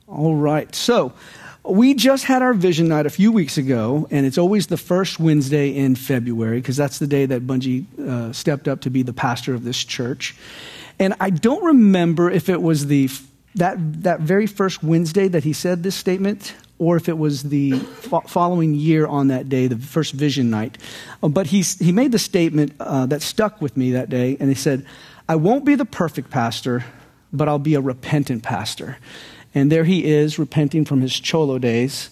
All right. So we just had our vision night a few weeks ago, and it's always the first Wednesday in February because that's the day that Bungie stepped up to be the pastor of this church. And I don't remember if it was that very first Wednesday that he said this statement or if it was the following year on that day, the first vision night. But he made the statement that stuck with me that day, and he said, "I won't be the perfect pastor, but I'll be a repentant pastor." And there he is, repenting from his cholo days.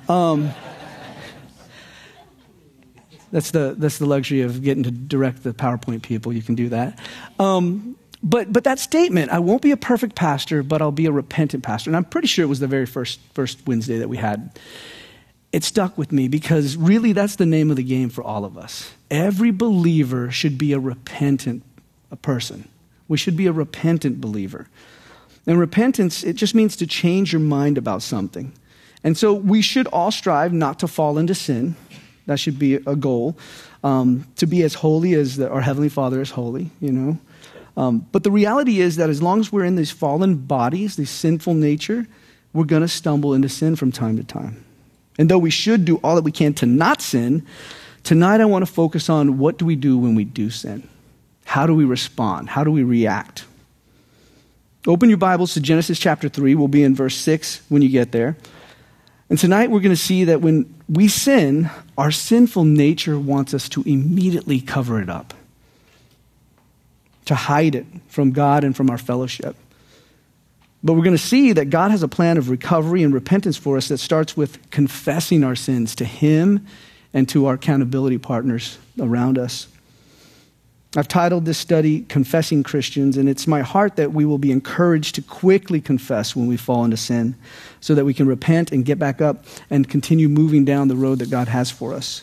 That's the luxury of getting to direct the PowerPoint people. You can do that. But that statement, I won't be a perfect pastor, but I'll be a repentant pastor. And I'm pretty sure it was the very first Wednesday that we had. It stuck with me because really that's the name of the game for all of us. Every believer should be a repentant person. We should be a repentant believer. And repentance, it just means to change your mind about something. And so we should all strive not to fall into sin. That should be a goal. To be as holy as our Heavenly Father is holy, you know. But the reality is that as long as we're in these fallen bodies, this sinful nature, we're going to stumble into sin from time to time. And though we should do all that we can to not sin, tonight I want to focus on what do we do when we do sin? How do we respond? How do we react? Open your Bibles to Genesis chapter 3. We'll be in verse 6 when you get there. And tonight we're going to see that when we sin, our sinful nature wants us to immediately cover it up, to hide it from God and from our fellowship. But we're going to see that God has a plan of recovery and repentance for us that starts with confessing our sins to Him and to our accountability partners around us. I've titled this study, Confessing Christians, and it's my heart that we will be encouraged to quickly confess when we fall into sin so that we can repent and get back up and continue moving down the road that God has for us.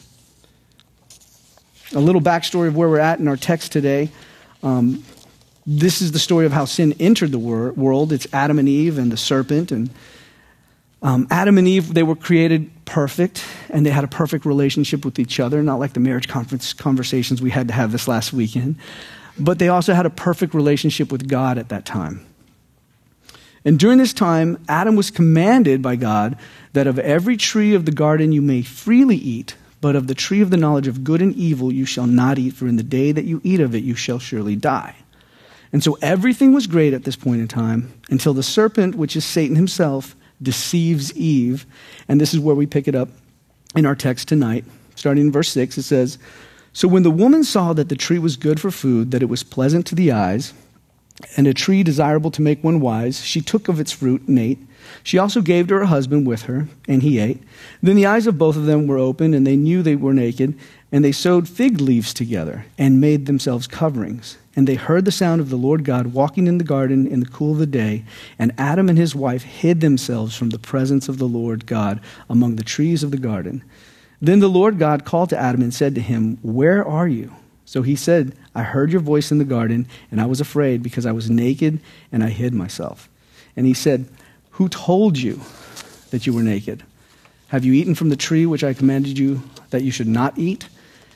A little backstory of where we're at in our text today. This is the story of how sin entered the world. It's Adam and Eve and the serpent. And Adam and Eve, they were created perfect, and they had a perfect relationship with each other, not like the marriage conversations we had to have this last weekend. But they also had a perfect relationship with God at that time. And during this time, Adam was commanded by God that of every tree of the garden you may freely eat, but of the tree of the knowledge of good and evil you shall not eat, for in the day that you eat of it you shall surely die. And so everything was great at this point in time until the serpent, which is Satan himself, deceives Eve. And this is where we pick it up in our text tonight. Starting in verse 6, it says, "So when the woman saw that the tree was good for food, that it was pleasant to the eyes, and a tree desirable to make one wise, she took of its fruit and ate. She also gave to her husband with her, and he ate. Then the eyes of both of them were opened, and they knew they were naked, and they sewed fig leaves together and made themselves coverings. And they heard the sound of the Lord God walking in the garden in the cool of the day, and Adam and his wife hid themselves from the presence of the Lord God among the trees of the garden. Then the Lord God called to Adam and said to him, 'Where are you?' So he said, 'I heard your voice in the garden, and I was afraid because I was naked and I hid myself.' And he said, 'Who told you that you were naked? Have you eaten from the tree which I commanded you that you should not eat?'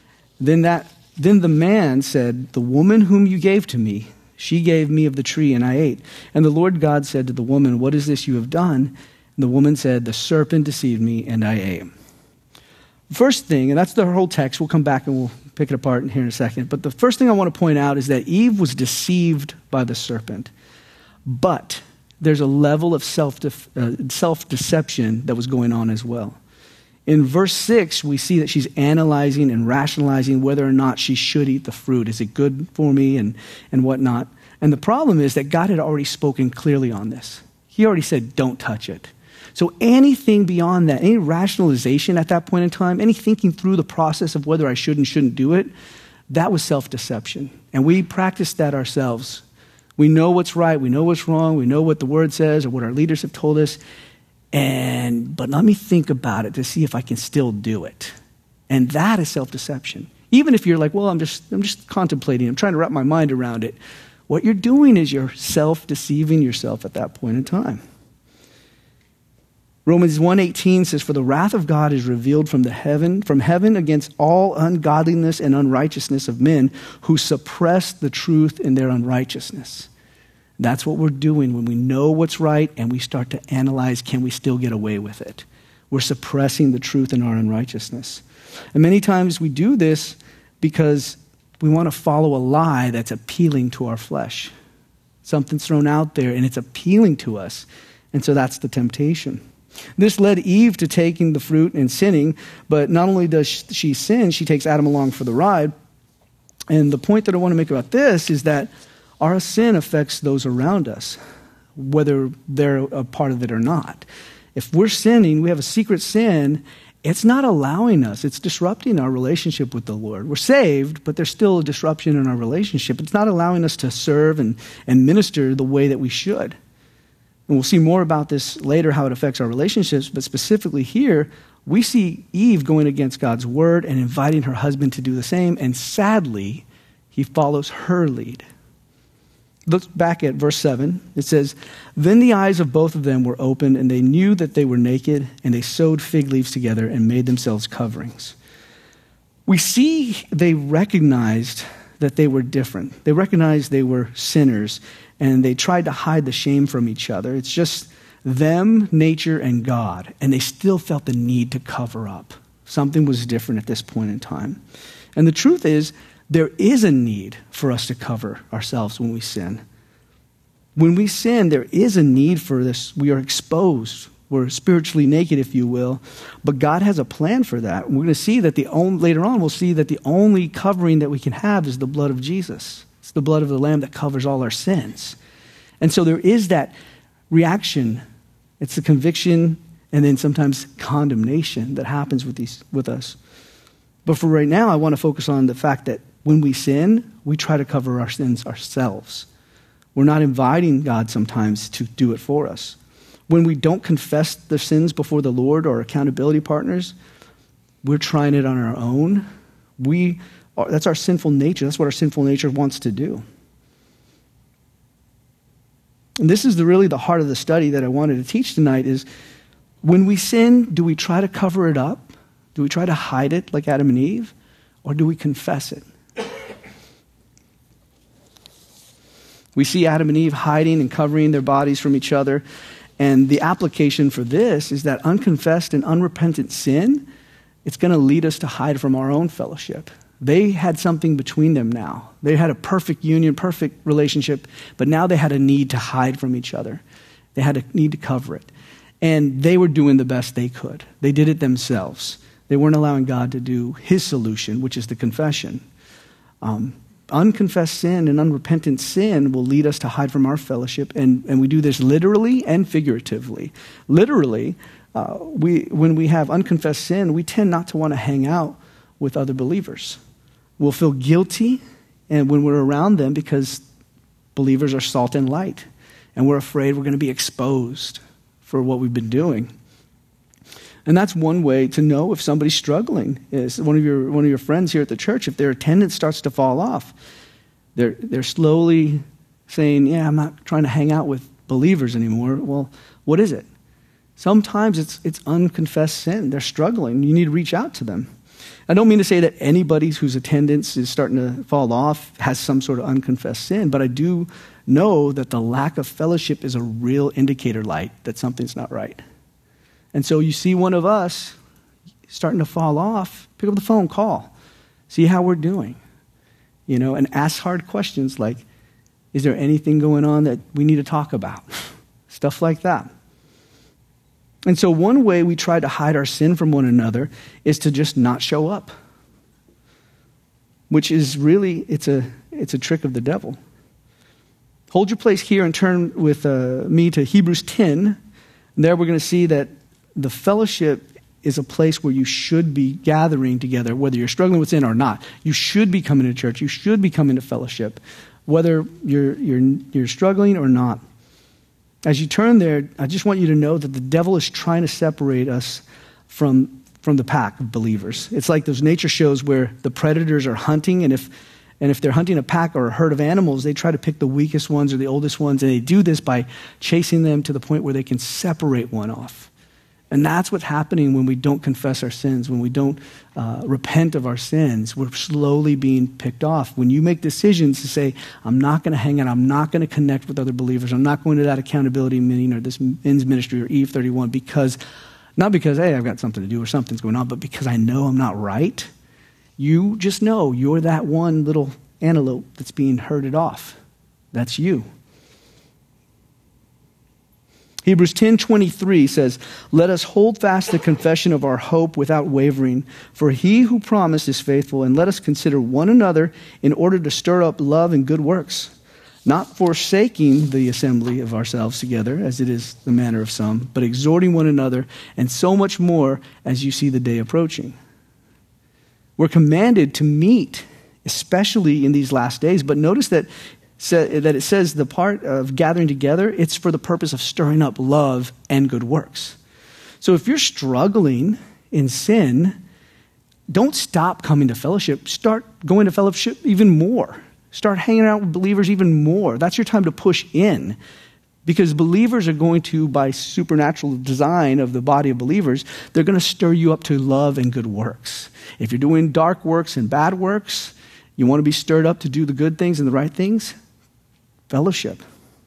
Then the man said, 'The woman whom you gave to me, she gave me of the tree and I ate.' And the Lord God said to the woman, 'What is this you have done?' And the woman said, 'The serpent deceived me and I ate.'" First thing, and that's the whole text, we'll come back and we'll pick it apart here in a second. But the first thing I want to point out is that Eve was deceived by the serpent. But there's a level of self-deception that was going on as well. In verse 6, we see that she's analyzing and rationalizing whether or not she should eat the fruit. Is it good for me and whatnot? And the problem is that God had already spoken clearly on this. He already said, don't touch it. So anything beyond that, any rationalization at that point in time, any thinking through the process of whether I should and shouldn't do it, that was self-deception. And we practice that ourselves. We know what's right, we know what's wrong, we know what the word says or what our leaders have told us. But let me think about it to see if I can still do it. And that is self-deception. Even if you're like, well, I'm just contemplating, I'm trying to wrap my mind around it. What you're doing is you're self-deceiving yourself at that point in time. Romans 1:18 says, "For the wrath of God is revealed from heaven against all ungodliness and unrighteousness of men who suppress the truth in their unrighteousness." That's what we're doing when we know what's right and we start to analyze, can we still get away with it? We're suppressing the truth in our unrighteousness. And many times we do this because we want to follow a lie that's appealing to our flesh. Something's thrown out there and it's appealing to us. And so that's the temptation. This led Eve to taking the fruit and sinning, but not only does she sin, she takes Adam along for the ride. And the point that I want to make about this is that our sin affects those around us, whether they're a part of it or not. If we're sinning, we have a secret sin, it's not allowing us. It's disrupting our relationship with the Lord. We're saved, but there's still a disruption in our relationship. It's not allowing us to serve and minister the way that we should. And we'll see more about this later, how it affects our relationships. But specifically here, we see Eve going against God's word and inviting her husband to do the same. And sadly, he follows her lead. Look back at verse 7. It says, "Then the eyes of both of them were opened, and they knew that they were naked, and they sewed fig leaves together and made themselves coverings." We see they recognized that they were different. They recognized they were sinners, and they tried to hide the shame from each other. It's just them, nature, and God, and they still felt the need to cover up. Something was different at this point in time. And the truth is, there is a need for us to cover ourselves when we sin. When we sin, there is a need for this. We are exposed. We're spiritually naked, if you will. But God has a plan for that. We're going to see that later on, we'll see that the only covering that we can have is the blood of Jesus. It's the blood of the Lamb that covers all our sins. And so there is that reaction. It's the conviction and then sometimes condemnation that happens with us. But for right now, I want to focus on the fact that when we sin, we try to cover our sins ourselves. We're not inviting God sometimes to do it for us. When we don't confess the sins before the Lord or accountability partners, we're trying it on our own. That's our sinful nature. That's what our sinful nature wants to do. And this is really the heart of the study that I wanted to teach tonight is when we sin, do we try to cover it up? Do we try to hide it like Adam and Eve? Or do we confess it? We see Adam and Eve hiding and covering their bodies from each other. And the application for this is that unconfessed and unrepentant sin, it's going to lead us to hide from our own fellowship. They had something between them now. They had a perfect union, perfect relationship, but now they had a need to hide from each other. They had a need to cover it. And they were doing the best they could. They did it themselves. They weren't allowing God to do his solution, which is the confession. Unconfessed sin and unrepentant sin will lead us to hide from our fellowship, and we do this literally and figuratively. Literally, when we have unconfessed sin, we tend not to want to hang out with other believers. We'll feel guilty and when we're around them because believers are salt and light, and we're afraid we're going to be exposed for what we've been doing. And that's one way to know if somebody's struggling. Is one of your friends here at the church, if their attendance starts to fall off, they're slowly saying, "Yeah, I'm not trying to hang out with believers anymore." Well, what is it? Sometimes it's unconfessed sin. They're struggling. You need to reach out to them. I don't mean to say that anybody whose attendance is starting to fall off has some sort of unconfessed sin, but I do know that the lack of fellowship is a real indicator light that something's not right. And so you see one of us starting to fall off, pick up the phone, call, see how we're doing, and ask hard questions like, is there anything going on that we need to talk about? Stuff like that. And so one way we try to hide our sin from one another is to just not show up, which is really, it's a trick of the devil. Hold your place here and turn with me to Hebrews 10. There we're going to see that the fellowship is a place where you should be gathering together, whether you're struggling with sin or not. You should be coming to church. You should be coming to fellowship, whether you're struggling or not. As you turn there, I just want you to know that the devil is trying to separate us from the pack of believers. It's like those nature shows where the predators are hunting, and if they're hunting a pack or a herd of animals, they try to pick the weakest ones or the oldest ones, and they do this by chasing them to the point where they can separate one off. And that's what's happening when we don't confess our sins, when we don't repent of our sins. We're slowly being picked off. When you make decisions to say, I'm not going to hang out, I'm not going to connect with other believers, I'm not going to that accountability meeting or this men's ministry or Eve 31 not because, hey, I've got something to do or something's going on, but because I know I'm not right, you just know you're that one little antelope that's being herded off. That's you. Hebrews 10:23 says, let us hold fast the confession of our hope without wavering, for he who promised is faithful, and let us consider one another in order to stir up love and good works, not forsaking the assembly of ourselves together, as it is the manner of some, but exhorting one another, and so much more as you see the day approaching. We're commanded to meet, especially in these last days, but notice that it says the part of gathering together, it's for the purpose of stirring up love and good works. So if you're struggling in sin, don't stop coming to fellowship. Start going to fellowship even more. Start hanging out with believers even more. That's your time to push in. Because believers are going to, by supernatural design of the body of believers, they're going to stir you up to love and good works. If you're doing dark works and bad works, you want to be stirred up to do the good things and the right things, fellowship.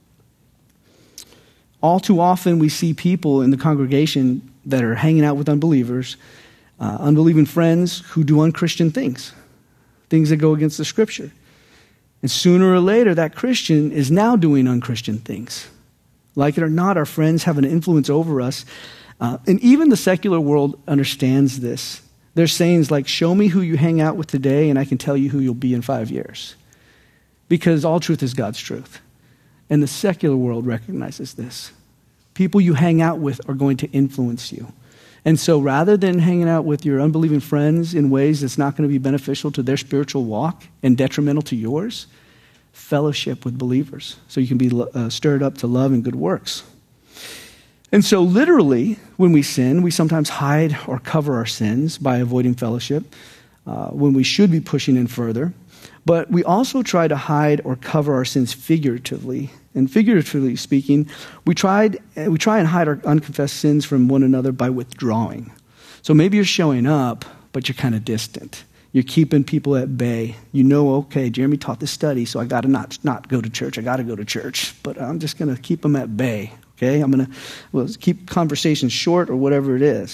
All too often we see people in the congregation that are hanging out with unbelievers, unbelieving friends who do unchristian things that go against the Scripture. And sooner or later, that Christian is now doing unchristian things. Like it or not, our friends have an influence over us. And even the secular world understands this. There's sayings like, show me who you hang out with today, and I can tell you who you'll be in 5 years. Because all truth is God's truth. And the secular world recognizes this. People you hang out with are going to influence you. And so rather than hanging out with your unbelieving friends in ways that's not going to be beneficial to their spiritual walk and detrimental to yours, fellowship with believers so you can be stirred up to love and good works. And so literally, when we sin, we sometimes hide or cover our sins by avoiding fellowship when we should be pushing in further. But we also try to hide or cover our sins figuratively. And figuratively speaking, we try and hide our unconfessed sins from one another by withdrawing. So maybe you're showing up, but you're kind of distant. You're keeping people at bay. You know, okay, Jeremy taught this study, so I got to not go to church. I got to go to church, but I'm just going to keep them at bay. Okay, I'm going to keep conversations short or whatever it is.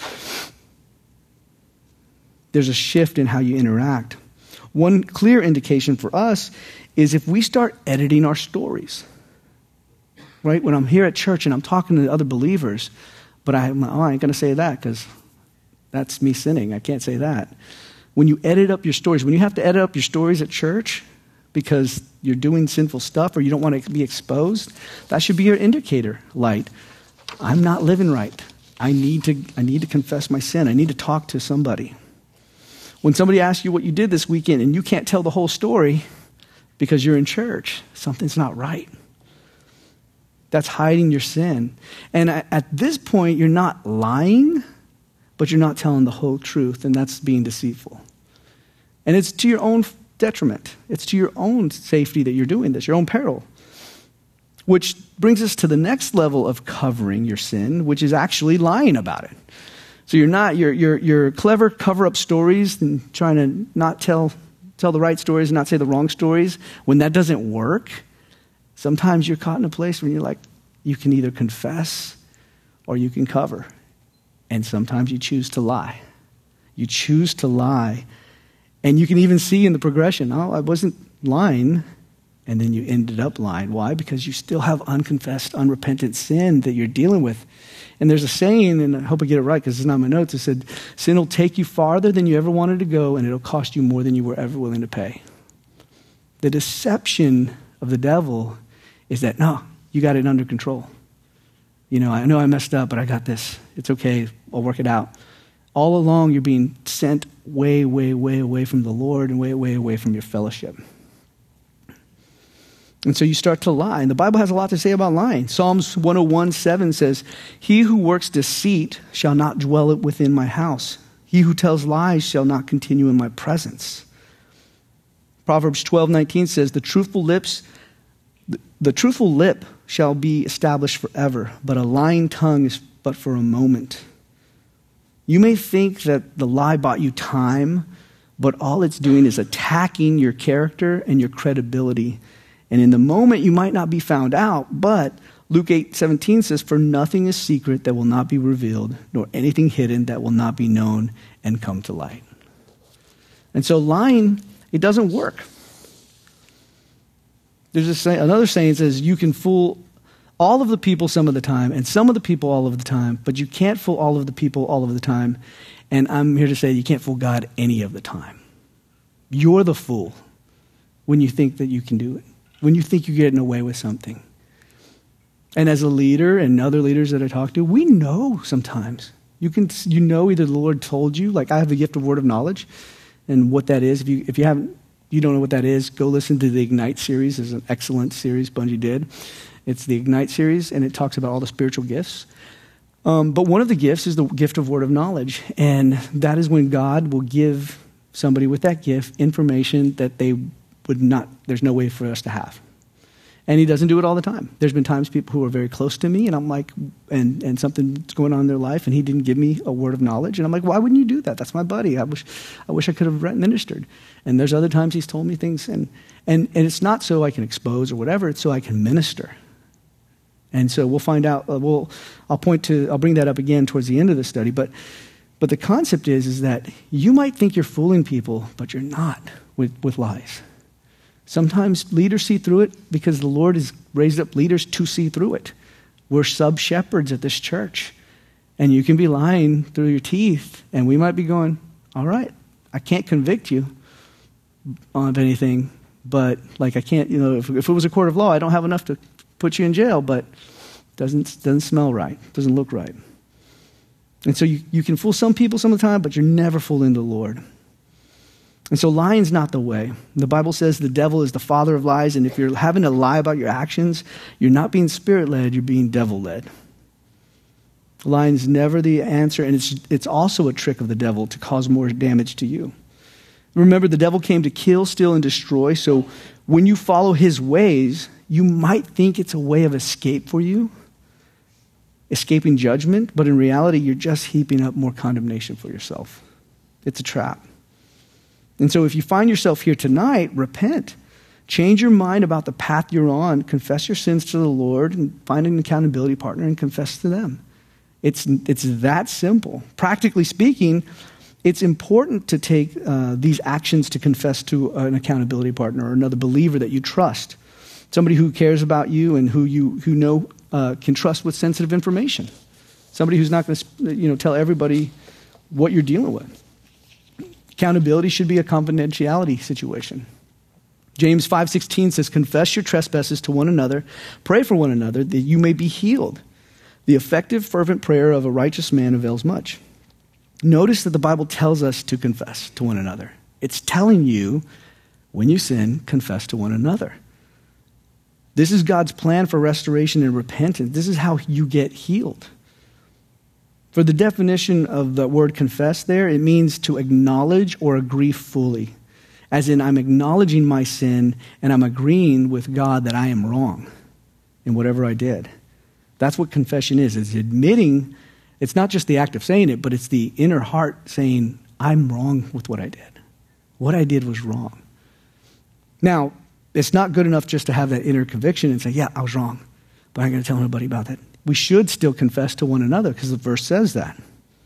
There's a shift in how you interact. One clear indication for us is if we start editing our stories. Right? When I'm here at church and I'm talking to other believers, but I ain't going to say that because that's me sinning. I can't say that. When you edit up your stories, when you have to edit up your stories at church because you're doing sinful stuff or you don't want to be exposed, that should be your indicator light. I'm not living right. I need to confess my sin. I need to talk to somebody. When somebody asks you what you did this weekend and you can't tell the whole story because you're in church, something's not right. That's hiding your sin. And at this point, you're not lying, but you're not telling the whole truth, and that's being deceitful. And it's to your own detriment. It's to your own safety that you're doing this, your own peril. Which brings us to the next level of covering your sin, which is actually lying about it. So you're clever cover-up stories and trying to not tell the right stories and not say the wrong stories. When that doesn't work, sometimes you're caught in a place where you're like, you can either confess or you can cover. And sometimes you choose to lie. You choose to lie. And you can even see in the progression, I wasn't lying. And then you ended up lying. Why? Because you still have unconfessed, unrepentant sin that you're dealing with. And there's a saying, and I hope I get it right because it's not in my notes. It said, sin will take you farther than you ever wanted to go, and it'll cost you more than you were ever willing to pay. The deception of the devil is that, no, you got it under control. I know I messed up, but I got this. It's okay. I'll work it out. All along, you're being sent way, way, way away from the Lord and way, way away from your fellowship. And so you start to lie. And the Bible has a lot to say about lying. Psalms 101:7 says, he who works deceit shall not dwell within my house. He who tells lies shall not continue in my presence. Proverbs 12:19 says, the truthful lip shall be established forever, but a lying tongue is but for a moment. You may think that the lie bought you time, but all it's doing is attacking your character and your credibility. And in the moment, you might not be found out, but Luke 8:17 says, "For nothing is secret that will not be revealed, nor anything hidden that will not be known and come to light." And so lying, it doesn't work. There's another saying that says, you can fool all of the people some of the time, and some of the people all of the time, but you can't fool all of the people all of the time. And I'm here to say you can't fool God any of the time. You're the fool when you think that you can do it, when you think you're getting away with something. And as a leader and other leaders that I talk to, we know sometimes. You know either the Lord told you, like I have the gift of word of knowledge, and what that is. If you don't know what that is, go listen to the Ignite series. It's an excellent series Bungie did. It's the Ignite series, and it talks about all the spiritual gifts. But one of the gifts is the gift of word of knowledge, and that is when God will give somebody with that gift information that they would not, there's no way for us to have. And he doesn't do it all the time. There's been times people who are very close to me, and I'm like, and something's going on in their life, and he didn't give me a word of knowledge. And I'm like, why wouldn't you do that? That's my buddy. I wish I could have ministered. And there's other times he's told me things, and it's not so I can expose or whatever, it's so I can minister. And so we'll find out, I'll bring that up again towards the end of the study, but the concept is that you might think you're fooling people, but you're not with lies. Sometimes leaders see through it because the Lord has raised up leaders to see through it. We're sub-shepherds at this church. And you can be lying through your teeth, and we might be going, all right, I can't convict you of anything, but like I can't, if it was a court of law, I don't have enough to put you in jail, but it doesn't smell right, doesn't look right. And so you can fool some people some of the time, but you're never fooling the Lord. And so lying's not the way. The Bible says the devil is the father of lies, and if you're having to lie about your actions, you're not being spirit-led, you're being devil-led. Lying's never the answer, and it's also a trick of the devil to cause more damage to you. Remember, the devil came to kill, steal, and destroy, so when you follow his ways, you might think it's a way of escape for you, escaping judgment, but in reality, you're just heaping up more condemnation for yourself. It's a trap. And so if you find yourself here tonight, repent. Change your mind about the path you're on. Confess your sins to the Lord and find an accountability partner and confess to them. It's that simple. Practically speaking, it's important to take these actions to confess to an accountability partner or another believer that you trust. Somebody who cares about you and who know can trust with sensitive information. Somebody who's not going to tell everybody what you're dealing with. Accountability should be a confidentiality situation. James 5:16 says, confess your trespasses to one another, pray for one another that you may be healed. The effective, fervent prayer of a righteous man avails much. Notice that the Bible tells us to confess to one another. It's telling you, when you sin, confess to one another. This is God's plan for restoration and repentance. This is how you get healed. For the definition of the word confess there, it means to acknowledge or agree fully. As in, I'm acknowledging my sin and I'm agreeing with God that I am wrong in whatever I did. That's what confession is. It's admitting, it's not just the act of saying it, but it's the inner heart saying, I'm wrong with what I did. What I did was wrong. Now, it's not good enough just to have that inner conviction and say, yeah, I was wrong, but I'm going to tell nobody about that. We should still confess to one another because the verse says that.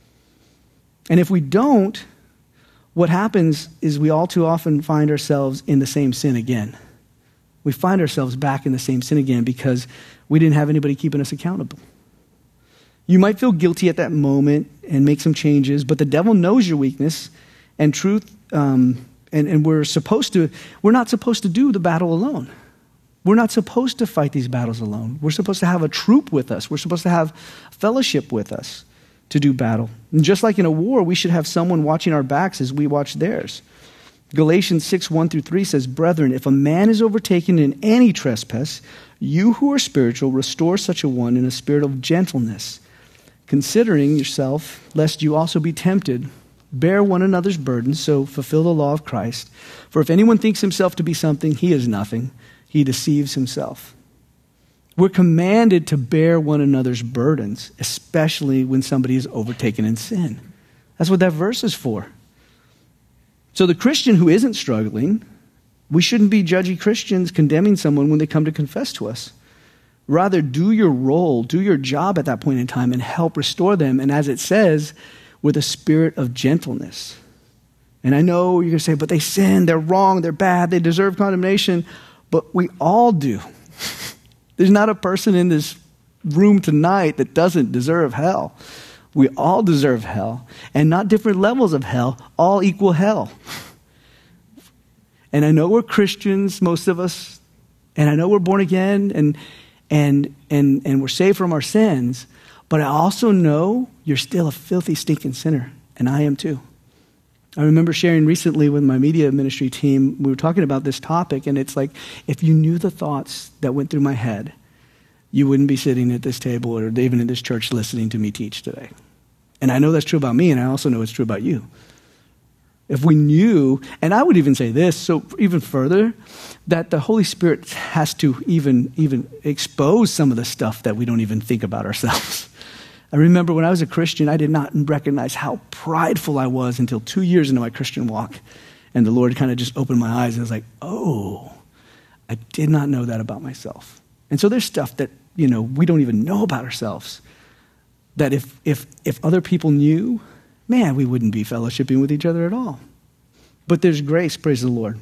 And if we don't, what happens is we all too often find ourselves in the same sin again. We find ourselves back in the same sin again because we didn't have anybody keeping us accountable. You might feel guilty at that moment and make some changes, but the devil knows your weakness and truth, and we're not supposed to do the battle alone. We're not supposed to fight these battles alone. We're supposed to have a troop with us. We're supposed to have fellowship with us to do battle. And just like in a war, we should have someone watching our backs as we watch theirs. Galatians 6:1-3 says, brethren, if a man is overtaken in any trespass, you who are spiritual, restore such a one in a spirit of gentleness, considering yourself, lest you also be tempted. Bear one another's burdens, so fulfill the law of Christ. For if anyone thinks himself to be something, he is nothing. He deceives himself. We're commanded to bear one another's burdens, especially when somebody is overtaken in sin. That's what that verse is for. So the Christian who isn't struggling, we shouldn't be judgy Christians condemning someone when they come to confess to us. Rather, do your role, do your job at that point in time and help restore them. And as it says, with a spirit of gentleness. And I know you're going to say, but they sinned, they're wrong, they're bad, they deserve condemnation. But we all do. There's not a person in this room tonight that doesn't deserve hell. We all deserve hell. And not different levels of hell, all equal hell. And I know we're Christians, most of us, and I know we're born again and we're saved from our sins, but I also know you're still a filthy, stinking sinner, and I am too. I remember sharing recently with my media ministry team, we were talking about this topic, and it's like, if you knew the thoughts that went through my head, you wouldn't be sitting at this table or even in this church listening to me teach today. And I know that's true about me, and I also know it's true about you. If we knew, and I would even say this, so even further, that the Holy Spirit has to even expose some of the stuff that we don't even think about ourselves. I remember when I was a Christian, I did not recognize how prideful I was until 2 years into my Christian walk. And the Lord kind of just opened my eyes and I was like, oh, I did not know that about myself. And so there's stuff that, we don't even know about ourselves. That if other people knew, man, we wouldn't be fellowshipping with each other at all. But there's grace, praise the Lord.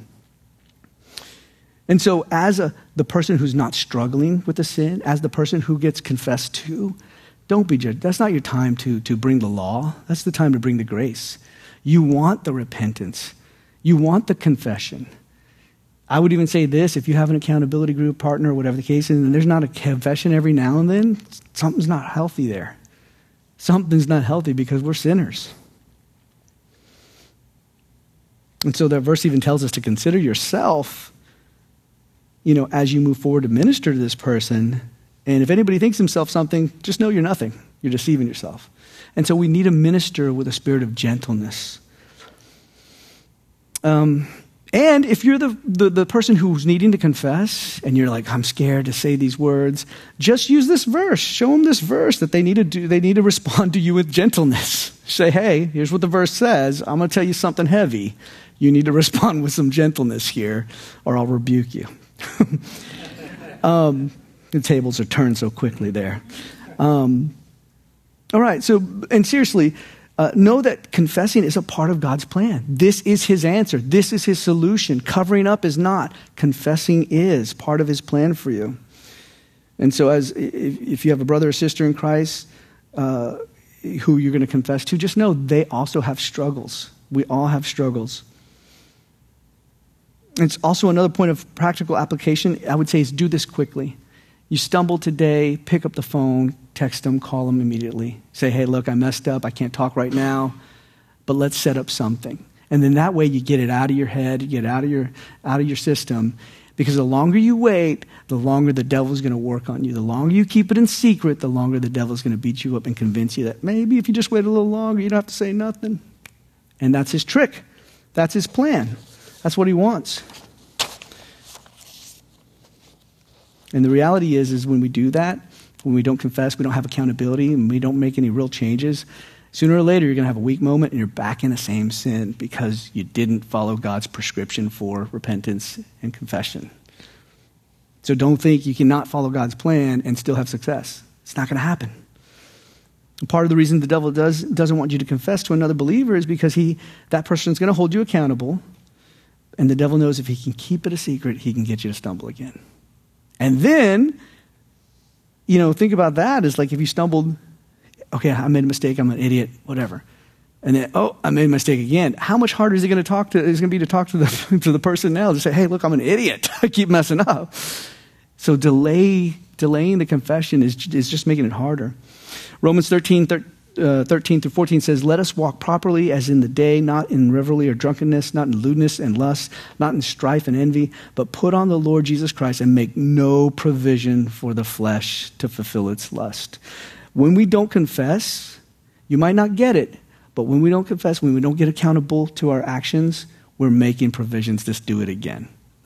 And so as the person who's not struggling with the sin, as the person who gets confessed to, don't be judged. That's not your time to bring the law. That's the time to bring the grace. You want the repentance. You want the confession. I would even say this, if you have an accountability group partner or whatever the case is, and there's not a confession every now and then, something's not healthy there. Something's not healthy because we're sinners. And so that verse even tells us to consider yourself, as you move forward to minister to this person. And if anybody thinks himself something, just know you're nothing. You're deceiving yourself. And so we need to minister with a spirit of gentleness. And if you're the person who's needing to confess and you're like, I'm scared to say these words, just use this verse. Show them this verse that they need to do. They need to respond to you with gentleness. Say, hey, here's what the verse says. I'm going to tell you something heavy. You need to respond with some gentleness here or I'll rebuke you. The tables are turned so quickly there. All right. So, and seriously, know that confessing is a part of God's plan. This is his answer. This is his solution. Covering up is not. Confessing is part of his plan for you. And so if you have a brother or sister in Christ who you're going to confess to, just know they also have struggles. We all have struggles. It's also another point of practical application, I would say, is do this quickly. You stumble today, pick up the phone, text them, call them immediately. Say, hey, look, I messed up. I can't talk right now, but let's set up something. And then that way you get it out of your head, you get it out of your system. Because the longer you wait, the longer the devil's going to work on you. The longer you keep it in secret, the longer the devil's going to beat you up and convince you that maybe if you just wait a little longer, you don't have to say nothing. And that's his trick. That's his plan. That's what he wants. And the reality is when we do that, when we don't confess, we don't have accountability, and we don't make any real changes, sooner or later you're going to have a weak moment and you're back in the same sin because you didn't follow God's prescription for repentance and confession. So don't think you cannot follow God's plan and still have success. It's not going to happen. And part of the reason the devil doesn't want you to confess to another believer is because that person's going to hold you accountable, and the devil knows if he can keep it a secret, he can get you to stumble again. And then, think about that as like if you stumbled, okay, I made a mistake, I'm an idiot, whatever. And then, I made a mistake again. How much harder is it going to be to talk to the person now to say, hey, look, I'm an idiot. I keep messing up. So delaying the confession is just making it harder. Romans 13 through 14 says, let us walk properly as in the day, not in revelry or drunkenness, not in lewdness and lust, not in strife and envy, but put on the Lord Jesus Christ and make no provision for the flesh to fulfill its lust. When we don't confess, you might not get it, but when we don't confess, when we don't get accountable to our actions, we're making provisions to do it again.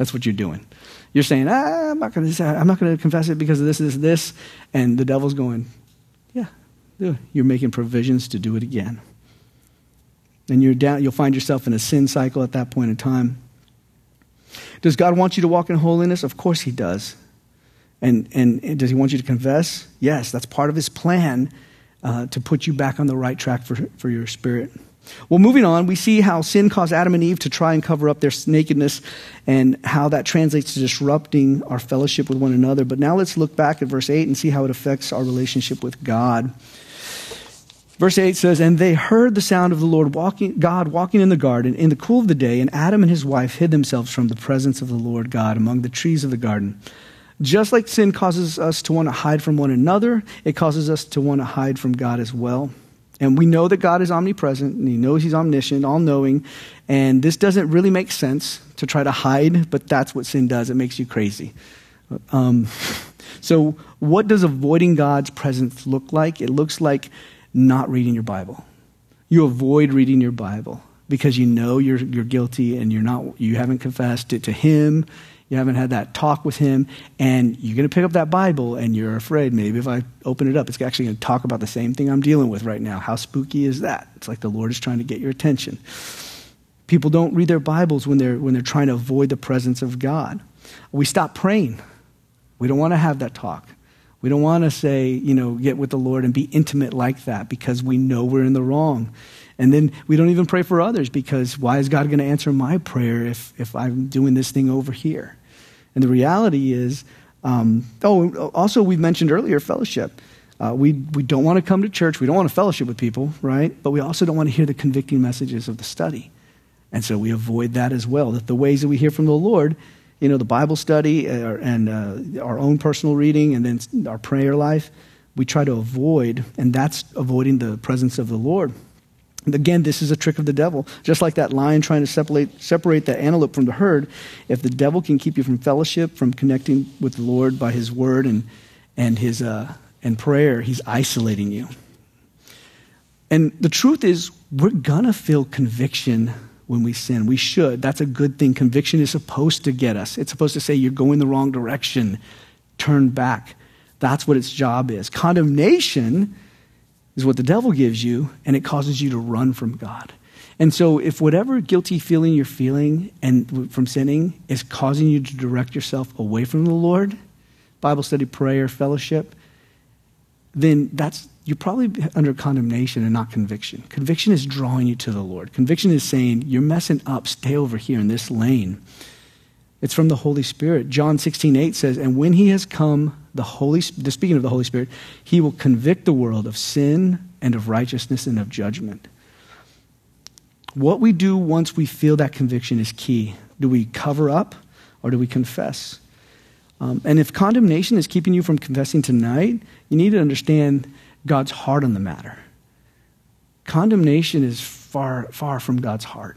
That's what you're doing. You're saying, I'm not going to confess it because of this. And the devil's going, yeah, do it. You're making provisions to do it again. And you'll find yourself in a sin cycle at that point in time. Does God want you to walk in holiness? Of course he does. And does he want you to confess? Yes, that's part of his plan to put you back on the right track for your spirit. Well, moving on, we see how sin caused Adam and Eve to try and cover up their nakedness and how that translates to disrupting our fellowship with one another. But now let's look back at verse 8 and see how it affects our relationship with God. Verse 8 says, and they heard the sound of the Lord God walking in the garden in the cool of the day, and Adam and his wife hid themselves from the presence of the Lord God among the trees of the garden. Just like sin causes us to want to hide from one another, it causes us to want to hide from God as well. And we know that God is omnipresent, and he knows he's omniscient, all-knowing, and this doesn't really make sense to try to hide, but that's what sin does. It makes you crazy. So what does avoiding God's presence look like? It looks like not reading your Bible. You avoid reading your Bible because you know you're guilty and you haven't confessed it to him. You haven't had that talk with him, and you're going to pick up that Bible and you're afraid maybe if I open it up, it's actually going to talk about the same thing I'm dealing with right now. How spooky is that? It's like the Lord is trying to get your attention. People don't read their Bibles when they're trying to avoid the presence of God. We stop praying. We don't want to have that talk. We don't want to say, get with the Lord and be intimate like that because we know we're in the wrong. And then we don't even pray for others because why is God going to answer my prayer if I'm doing this thing over here? And the reality is, also we've mentioned earlier, fellowship. We don't want to come to church. We don't want to fellowship with people, right? But we also don't want to hear the convicting messages of the study. And so we avoid that as well. That the ways that we hear from the Lord, the Bible study and our own personal reading and then our prayer life, we try to avoid, and that's avoiding the presence of the Lord. And again, this is a trick of the devil. Just like that lion trying to separate the antelope from the herd, if the devil can keep you from fellowship, from connecting with the Lord by his word and his prayer, he's isolating you. And the truth is, we're going to feel conviction when we sin. We should. That's a good thing. Conviction is supposed to get us. It's supposed to say you're going the wrong direction. Turn back. That's what its job is. Condemnation is what the devil gives you, and it causes you to run from God. And so if whatever guilty feeling you're feeling and from sinning is causing you to direct yourself away from the Lord, Bible study, prayer, fellowship, then you're probably under condemnation and not conviction. Conviction is drawing you to the Lord. Conviction is saying, you're messing up, stay over here in this lane. It's from the Holy Spirit. John 16:8 says, and when he has come, speaking of the Holy Spirit, he will convict the world of sin and of righteousness and of judgment. What we do once we feel that conviction is key. Do we cover up or do we confess? And if condemnation is keeping you from confessing tonight, you need to understand God's heart on the matter. Condemnation is far, far from God's heart.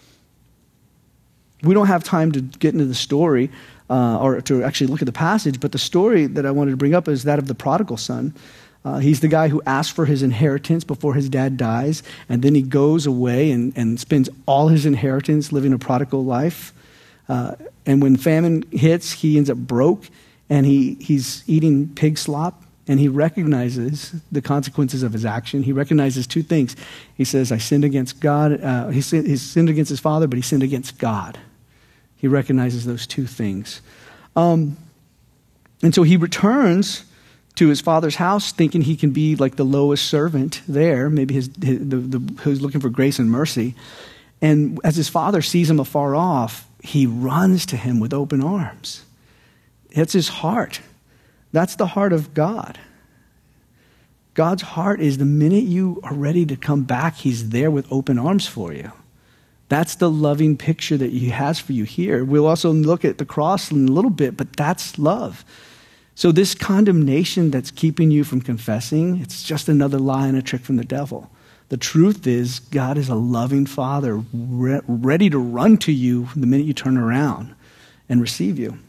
We don't have time to get into the story or to actually look at the passage, but the story that I wanted to bring up is that of the prodigal son. He's the guy who asked for his inheritance before his dad dies, and then he goes away and spends all his inheritance living a prodigal life. And when famine hits, he ends up broke, and he's eating pig slop, and he recognizes the consequences of his action. He recognizes two things. He says, I sinned against God. He sinned against his father, but he sinned against God. He recognizes those two things. And so he returns to his father's house thinking he can be like the lowest servant there, maybe who's looking for grace and mercy. And as his father sees him afar off, he runs to him with open arms. It's his heart. That's the heart of God. God's heart is the minute you are ready to come back, he's there with open arms for you. That's the loving picture that he has for you here. We'll also look at the cross in a little bit, but that's love. So this condemnation that's keeping you from confessing, it's just another lie and a trick from the devil. The truth is, God is a loving Father, ready to run to you the minute you turn around and receive you.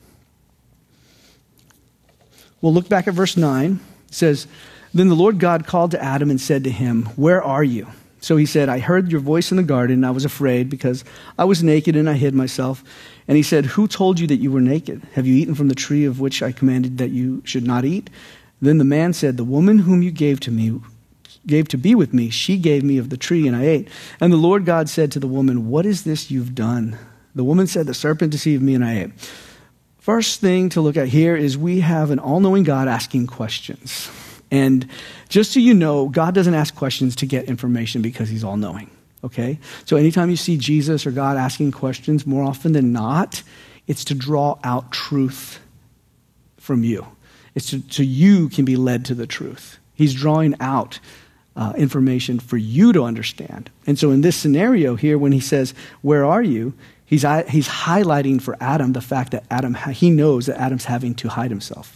We'll look back at verse 9. It says, then the Lord God called to Adam and said to him, where are you? So he said, I heard your voice in the garden, and I was afraid because I was naked and I hid myself. And he said, who told you that you were naked? Have you eaten from the tree of which I commanded that you should not eat? Then the man said, the woman whom you gave to be with me, she gave me of the tree and I ate. And the Lord God said to the woman, what is this you've done? The woman said, the serpent deceived me and I ate. First thing to look at here is we have an all-knowing God asking questions. And just so you know, God doesn't ask questions to get information because he's all-knowing, okay? So anytime you see Jesus or God asking questions, more often than not, it's to draw out truth from you. It's so you can be led to the truth. He's drawing out information for you to understand. And so in this scenario here, when he says, where are you? He's highlighting for Adam the fact that he knows that Adam's having to hide himself.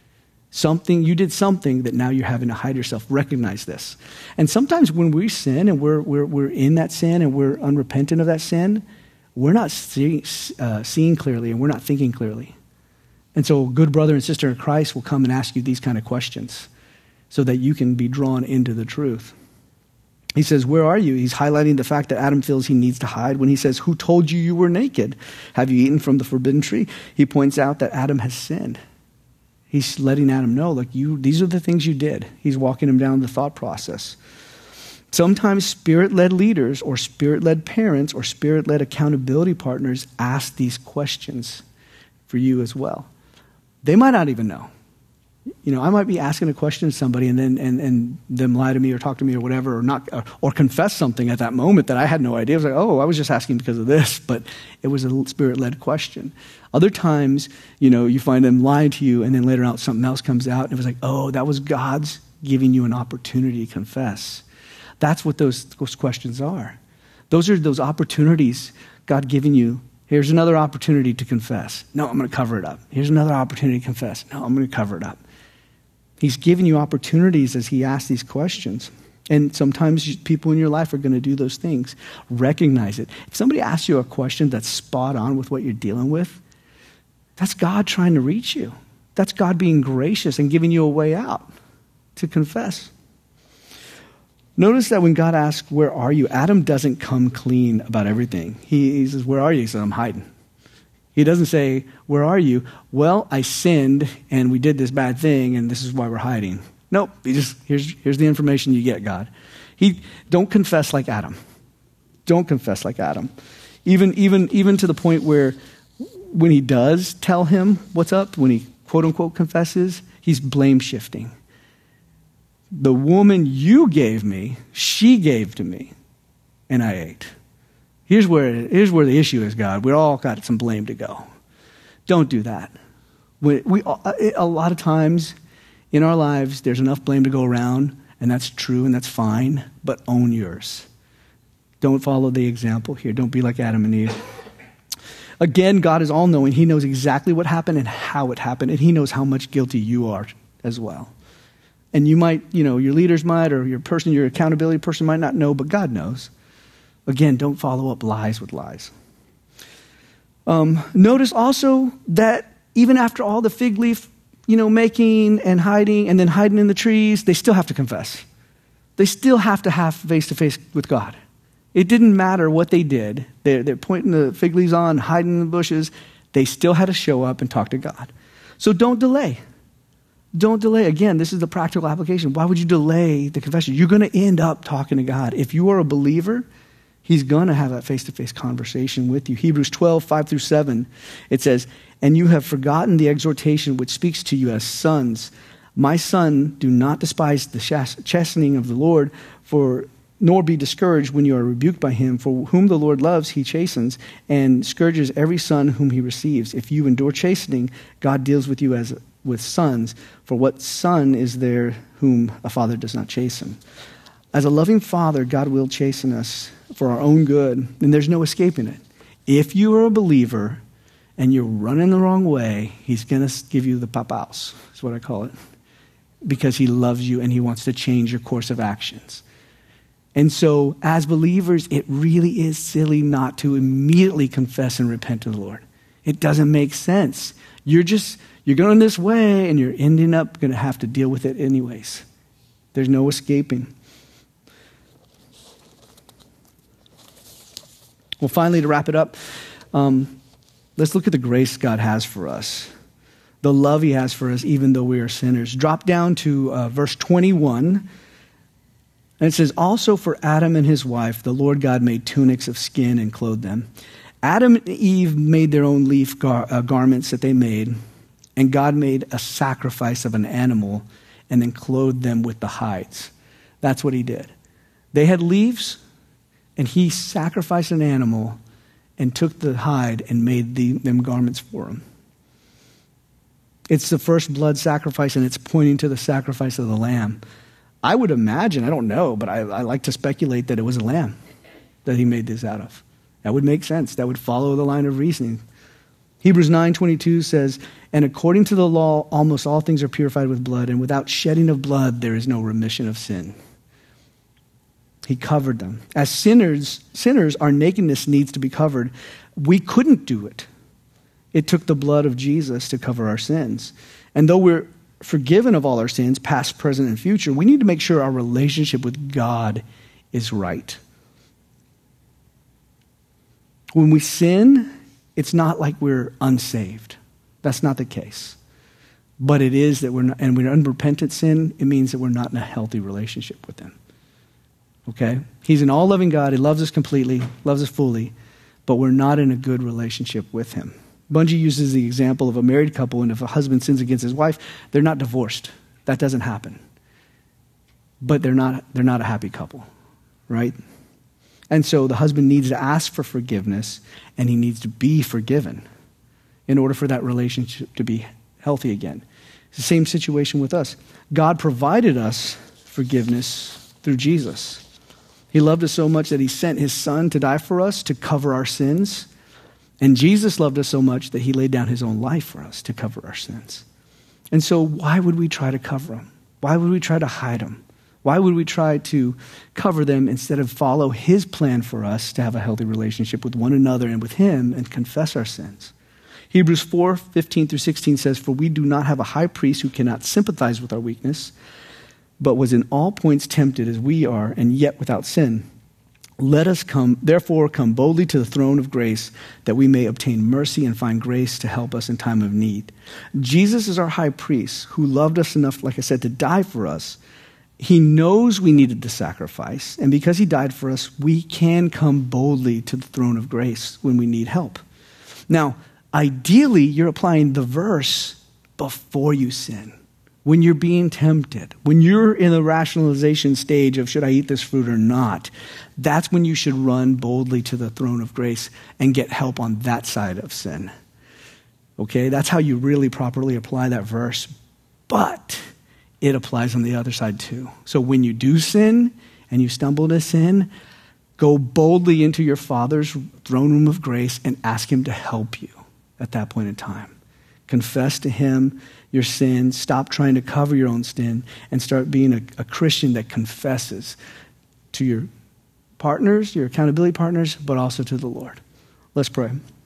You did something that now you're having to hide yourself. Recognize this. And sometimes when we sin and we're in that sin and we're unrepentant of that sin, we're not seeing clearly and we're not thinking clearly. And so a good brother and sister in Christ will come and ask you these kind of questions so that you can be drawn into the truth. He says, where are you? He's highlighting the fact that Adam feels he needs to hide. When he says, who told you you were naked? Have you eaten from the forbidden tree? He points out that Adam has sinned. He's letting Adam know, like, these are the things you did. He's walking him down the thought process. Sometimes spirit-led leaders or spirit-led parents or spirit-led accountability partners ask these questions for you as well. They might not even know. You know, I might be asking a question to somebody and then and them lie to me or talk to me or whatever, or not, or confess something at that moment that I had no idea. I was like, oh, I was just asking because of this, but it was a spirit-led question. Other times, you know, you find them lying to you and then later on something else comes out and it was like, oh, that was God's giving you an opportunity to confess. That's what those questions are. Those are those opportunities God giving you. Here's another opportunity to confess. No, I'm going to cover it up. Here's another opportunity to confess. No, I'm going to cover it up. He's giving you opportunities as he asks these questions. And sometimes people in your life are going to do those things. Recognize it. If somebody asks you a question that's spot on with what you're dealing with, that's God trying to reach you. That's God being gracious and giving you a way out to confess. Notice that when God asks, where are you? Adam doesn't come clean about everything. He says, where are you? He says, I'm hiding. He doesn't say, where are you? Well, I sinned and we did this bad thing and this is why we're hiding. Nope. Here's the information you get, God. Don't confess like Adam. Don't confess like Adam. Even to the point where when he does tell him what's up, when he quote unquote confesses, he's blame shifting. The woman you gave me, she gave to me, and I ate. Here's where the issue is, God. We all got some blame to go. Don't do that. A lot of times in our lives, there's enough blame to go around, and that's true and that's fine, but own yours. Don't follow the example here. Don't be like Adam and Eve. Again, God is all-knowing. He knows exactly what happened and how it happened, and he knows how much guilty you are as well. And you might, your leaders might, or your accountability person might not know, but God knows. Again, don't follow up lies with lies. Notice also that even after all the fig leaf, making and hiding and then hiding in the trees, they still have to confess. They still have to have face-to-face with God. It didn't matter what they did. They're pointing the fig leaves on, hiding in the bushes. They still had to show up and talk to God. So don't delay. Don't delay. Again, this is the practical application. Why would you delay the confession? You're going to end up talking to God. If you are a believer, he's going to have that face-to-face conversation with you. Hebrews 12, 5-7, it says, and you have forgotten the exhortation which speaks to you as sons. My son, do not despise the chastening of the Lord, nor be discouraged when you are rebuked by him. For whom the Lord loves, he chastens, and scourges every son whom he receives. If you endure chastening, God deals with you as with sons. For what son is there whom a father does not chasten? As a loving father, God will chasten us for our own good, and there's no escaping it. If you are a believer and you're running the wrong way, he's going to give you the papaos, is what I call it, because he loves you and he wants to change your course of actions. And so as believers, it really is silly not to immediately confess and repent to the Lord. It doesn't make sense. You're going this way and you're ending up going to have to deal with it anyways. There's no escaping. Well, finally, to wrap it up, let's look at the grace God has for us, the love he has for us, even though we are sinners. Drop down to verse 21. And it says, also for Adam and his wife, the Lord God made tunics of skin and clothed them. Adam and Eve made their own leaf garments that they made, and God made a sacrifice of an animal and then clothed them with the hides. That's what he did. They had leaves, and he sacrificed an animal and took the hide and made them garments for them. It's the first blood sacrifice, and it's pointing to the sacrifice of the lamb. I would imagine, I don't know, but I like to speculate that it was a lamb that he made this out of. That would make sense. That would follow the line of reasoning. Hebrews 9:22 says, and according to the law, almost all things are purified with blood, and without shedding of blood, there is no remission of sin. He covered them. As sinners, our nakedness needs to be covered. We couldn't do it. It took the blood of Jesus to cover our sins. And though we're forgiven of all our sins, past, present, and future, we need to make sure our relationship with God is right. When we sin, it's not like we're unsaved. That's not the case. But it is that we're not, and when unrepentant sin, it means that we're not in a healthy relationship with him. Okay? He's an all-loving God. He loves us completely, loves us fully, but we're not in a good relationship with him. Bungie uses the example of a married couple, and if a husband sins against his wife, they're not divorced. That doesn't happen. But they're not a happy couple, right? And so the husband needs to ask for forgiveness, and he needs to be forgiven in order for that relationship to be healthy again. It's the same situation with us. God provided us forgiveness through Jesus. He loved us so much that he sent his son to die for us to cover our sins. And Jesus loved us so much that he laid down his own life for us to cover our sins. And so why would we try to cover them? Why would we try to hide them? Why would we try to cover them instead of follow his plan for us to have a healthy relationship with one another and with him and confess our sins? Hebrews 4:15-16 says, for we do not have a high priest who cannot sympathize with our weakness, but was in all points tempted as we are, and yet without sin. Let us therefore come boldly to the throne of grace, that we may obtain mercy and find grace to help us in time of need. Jesus is our high priest who loved us enough, like I said, to die for us. He knows we needed the sacrifice, and because he died for us, we can come boldly to the throne of grace when we need help. Now, ideally, you're applying the verse before you sin. When you're being tempted, when you're in the rationalization stage of should I eat this fruit or not, that's when you should run boldly to the throne of grace and get help on that side of sin. Okay, that's how you really properly apply that verse. But it applies on the other side too. So when you do sin and you stumble into sin, go boldly into your Father's throne room of grace and ask him to help you at that point in time. Confess to him your sin, stop trying to cover your own sin, and start being a Christian that confesses to your partners, your accountability partners, but also to the Lord. Let's pray.